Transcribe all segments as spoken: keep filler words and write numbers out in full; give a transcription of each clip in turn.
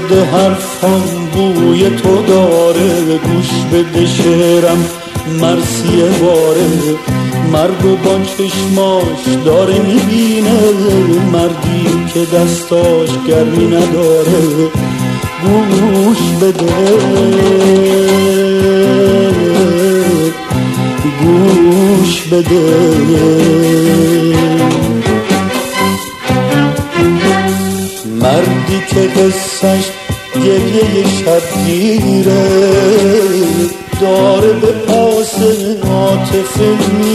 بده حرفان بوی تو داره، گوش بده شعرم مرثیه باره. مرد و با چشماش داره میبینه، مردی که دستاش گرمی نداره. گوش بده گوش بده مردی که قصهش گریه شبگیره، داره به پاس عاطفه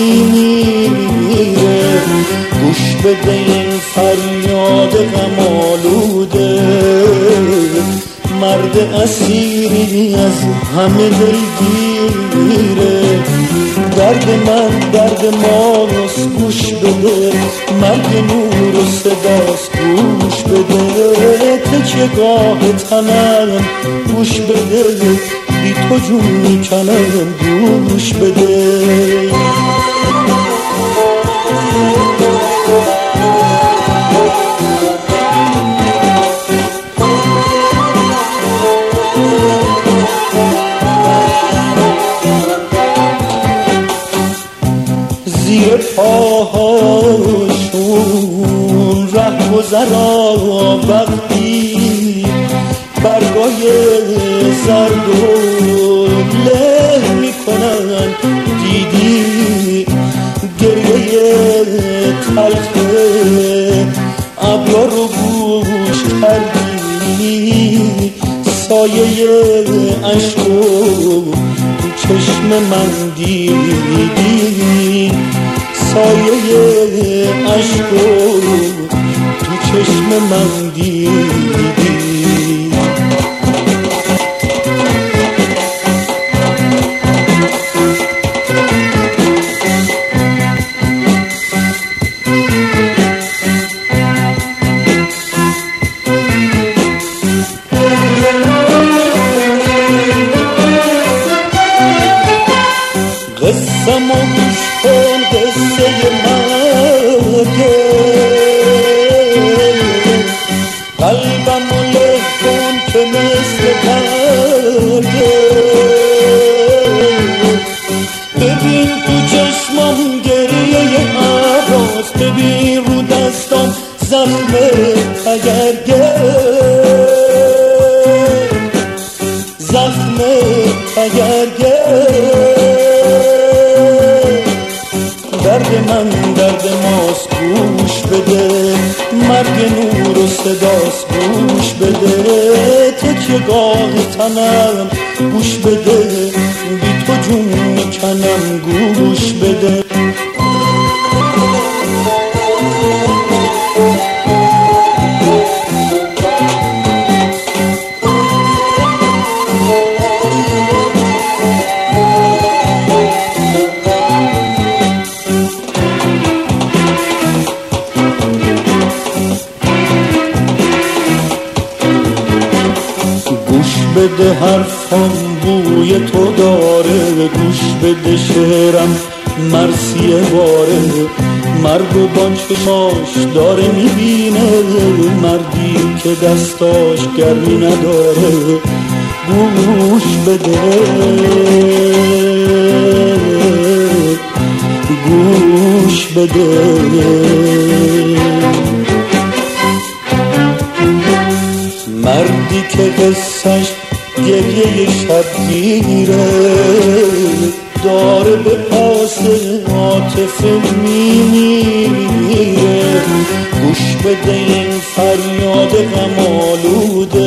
میمیره. گوش بده این فریاد غم آلوده، مرد اسیری از همه دلگیره. درد من درد ماست، گوش بده، مرگ نور و صداست، گوش بده. تکیه گاه تنم، گوش بده، بی تو جون میکنم، گوش بده. زیر پاهاشون ره گذرا وقتی برگای زرد و له میکنن، دیدی گریه تلخ ابرا رو گوش کردی، سایه عشقو تو چشم من دیدی، سایه عشقو تو چشم من دیدی. قصه مو گوش کن، قصه مرگه، قلبمو له کن که مثل برگه. ببین تو چشمم گریه عباس، ببین رو دستم زخم تگرگه، زخم تگرگه. درد من درد ماست، گوش بده، مرگ نور و صداست، گوش بده. تکیه گاه تنم، گوش بده، بی تو جون میکنم، گوش بده. بده حرفان بوی تو داره، گوش بده شعرم مرثیه باره. مرد و با چشماش داره میبینه، مردی که دستاش گرمی نداره. گوش بده گوش بده مردی که قصهش گریه شبگیره، داره به پاس عاطفه میمیره. گوش بده این فریاد غم آلوده،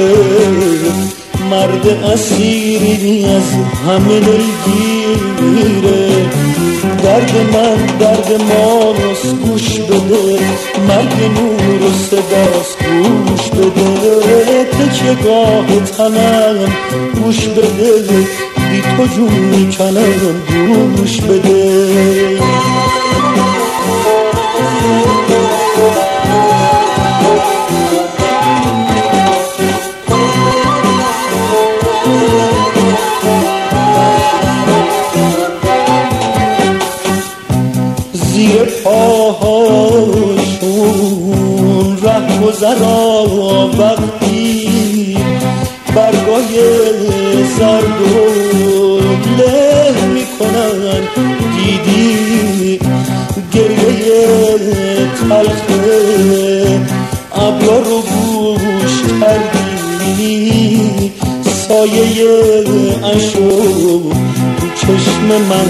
مرد اسیری از همه دلگیره. درد من درد ماست، گوش بده، مرگ نور و صداست، گوش بده. تکیه گاه تنم، گوش بده، بی تو جون میکنم، گوش بده. زیر پاهاشون ره گذرا وقتی تلخه ابرا رو گوش کردی، سایه اشو تو چشم من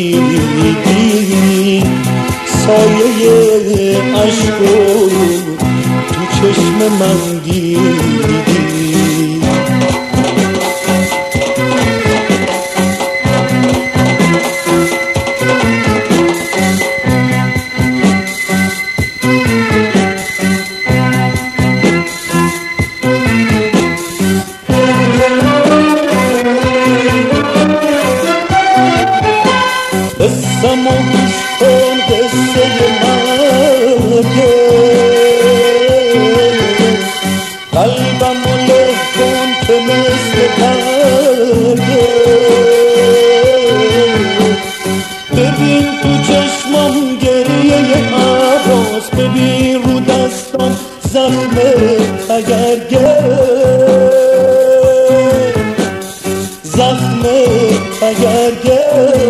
دیدی، سایه اشو تو چشم من دیدی. قصم و گوش کن قصه مرگه، قلبم و له کن که مثل برگه، ببین تو چشمم گریه عباس، ببین رو دستم زخم تگرگه، زخم تگرگه.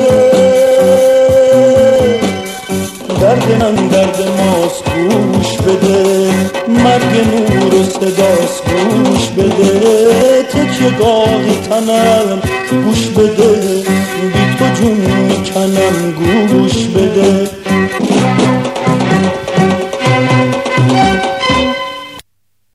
درد من درد ماست گوش بده، مرگ نور و صداست گوش بده، تکیه گاهی تنم گوش بده، بی تو جون میکنم گوش بده.